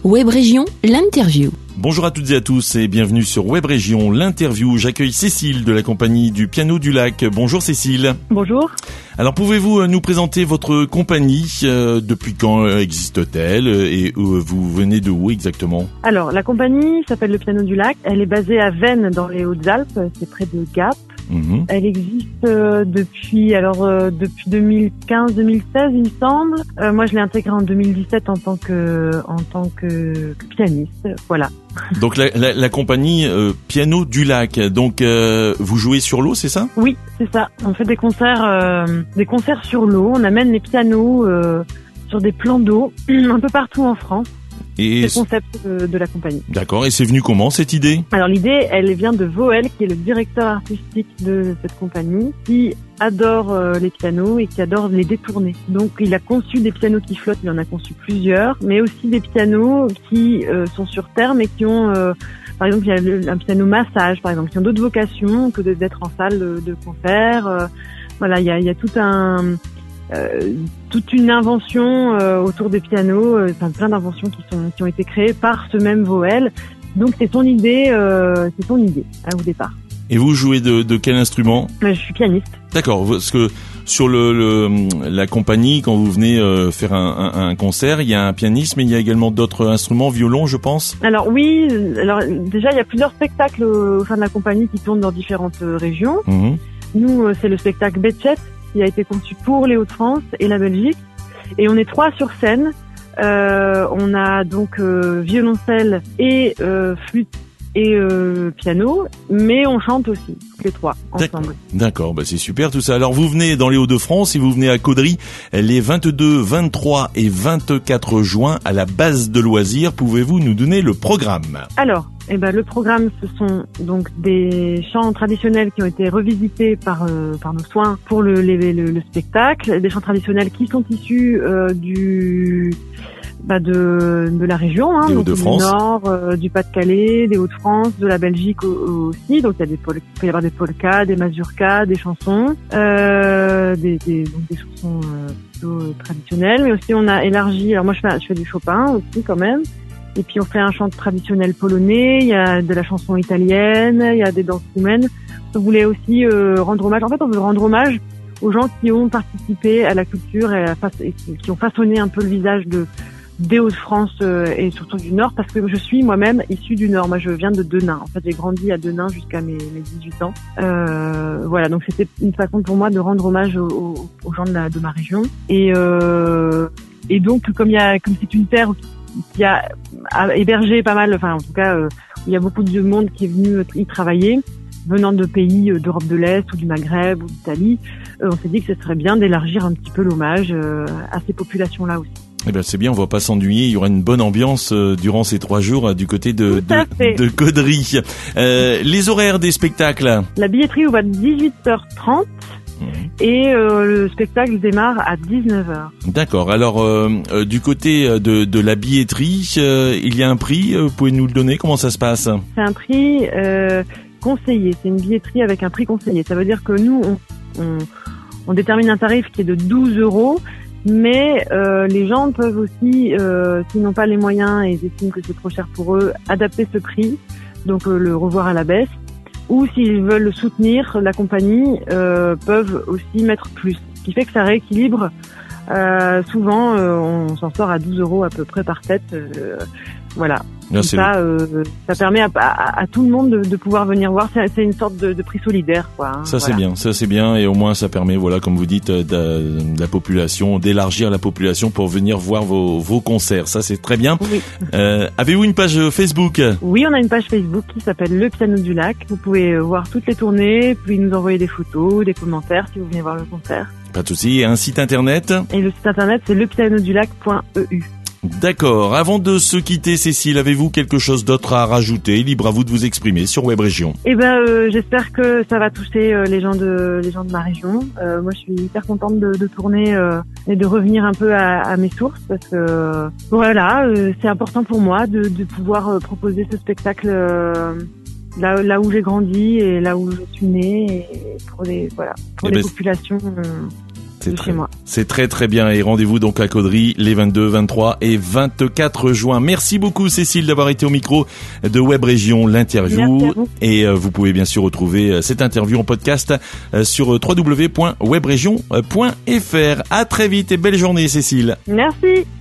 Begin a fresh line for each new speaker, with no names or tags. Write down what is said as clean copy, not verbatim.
Web Région, l'interview.
Bonjour à toutes et à tous et bienvenue sur Web Région, l'interview. J'accueille Cécile de la compagnie du Piano du Lac. Bonjour Cécile.
Bonjour.
Alors pouvez-vous nous présenter votre compagnie, depuis quand existe-t-elle et vous venez de où exactement?
Alors la compagnie s'appelle le Piano du Lac. Elle est basée à Veynes dans les Hautes-Alpes, c'est près de Gap. Elle existe depuis 2015-2016 il me semble. Moi je l'ai intégrée en 2017 en tant que pianiste, voilà.
Donc la compagnie Piano du Lac. Donc vous jouez sur l'eau, c'est ça? Oui,
c'est ça. On fait des concerts sur l'eau. On amène les pianos sur des plans d'eau un peu partout en France. C'est le concept de la compagnie.
D'accord. Et c'est venu comment cette idée?
Alors l'idée, elle vient de Voël, qui est le directeur artistique de cette compagnie, qui adore les pianos et qui adore les détourner. Donc il a conçu des pianos qui flottent, il en a conçu plusieurs, mais aussi des pianos qui sont sur terre, mais qui ont, par exemple, il y a un piano massage, par exemple, qui ont d'autres vocations que d'être en salle de concert. Voilà, il y a toute une invention autour des pianos, plein d'inventions qui ont été créées par ce même Voël. Donc c'est son idée au départ.
Et vous jouez de quel instrument?
Je suis pianiste.
D'accord, parce que sur la compagnie, quand vous venez faire un concert, il y a un pianiste, mais il y a également d'autres instruments, violon, je pense.
Alors oui, déjà il y a plusieurs spectacles au sein de la compagnie qui tournent dans différentes régions. Nous, c'est le spectacle Betchet, qui a été conçu pour les Hauts-de-France et la Belgique. Et on est 3 sur scène. On a donc violoncelle et flûte et piano, mais on chante aussi, toutes les 3 ensemble.
D'accord, c'est super tout ça. Alors vous venez dans les Hauts-de-France et vous venez à Caudry les 22, 23 et 24 juin à la base de loisirs. Pouvez-vous nous donner le programme?
Alors, le programme, ce sont donc des chants traditionnels qui ont été revisités par nos soins pour le spectacle, des chants traditionnels qui sont issus de la région, donc du Nord, du Pas-de-Calais, des Hauts-de-France, de la Belgique aussi. Donc il peut y avoir des polkas, des mazurkas, des chansons, des chansons plutôt traditionnelles. Mais aussi on a élargi. Alors moi je fais du Chopin aussi quand même. Et puis on fait un chant traditionnel polonais. Il y a de la chanson italienne. Il y a des danses roumaines. On voulait aussi rendre hommage. En fait, on veut rendre hommage aux gens qui ont participé à la culture et qui ont façonné un peu le visage des Hauts-de-France et surtout du Nord, parce que je suis moi-même issue du Nord. Moi, je viens de Denain. En fait, j'ai grandi à Denain jusqu'à mes 18 ans. Voilà, donc c'était une façon pour moi de rendre hommage aux gens de ma région. Et donc, comme c'est une terre qui a hébergé pas mal, enfin en tout cas, il y a beaucoup de monde qui est venu y travailler, venant de pays d'Europe de l'Est ou du Maghreb ou d'Italie. On s'est dit que ce serait bien d'élargir un petit peu l'hommage à ces populations-là aussi.
C'est bien, on va pas s'ennuyer. Il y aura une bonne ambiance durant ces 3 jours du côté de Caudry. Les horaires des spectacles.
La billetterie ouvre à 18h30 et le spectacle démarre à 19h.
D'accord. Alors du côté de la billetterie, il y a un prix. Vous pouvez nous le donner? Comment ça se passe?
C'est un prix conseillé. C'est une billetterie avec un prix conseillé. Ça veut dire que nous on détermine un tarif qui est de 12 €. Mais les gens peuvent aussi, s'ils n'ont pas les moyens et ils estiment que c'est trop cher pour eux, adapter ce prix, donc le revoir à la baisse. Ou s'ils veulent soutenir la compagnie, peuvent aussi mettre plus. Ce qui fait que ça rééquilibre. Souvent, on s'en sort à 12 € à peu près par tête. Voilà. Ça permet à tout le monde de pouvoir venir voir. C'est une sorte de prix solidaire, quoi.
Ça c'est bien, et au moins ça permet, voilà, comme vous dites, de la population, d'élargir la population pour venir voir vos concerts. Ça c'est très bien.
Oui.
Avez-vous une page Facebook?
Oui, on a une page Facebook qui s'appelle Le Piano du Lac. Vous pouvez voir toutes les tournées, puis nous envoyer des photos, des commentaires si vous venez voir le concert.
Pas de souci. Et un site internet?
Et le site internet c'est lepianodulac.eu.
D'accord. Avant de se quitter, Cécile, avez-vous quelque chose d'autre à rajouter? Libre à vous de vous exprimer sur Web Région.
J'espère que ça va toucher les gens de ma région. Moi, je suis hyper contente de tourner et de revenir un peu à mes sources, parce que c'est important pour moi de pouvoir proposer ce spectacle là où j'ai grandi et là où je suis née, et pour les populations. chez moi.
C'est très très bien et rendez-vous donc à Caudry les 22, 23 et 24 juin. Merci beaucoup Cécile d'avoir été au micro de Web Région, l'interview. Et vous pouvez bien sûr retrouver cette interview en podcast sur www.webregion.fr. À très vite et belle journée Cécile.
Merci.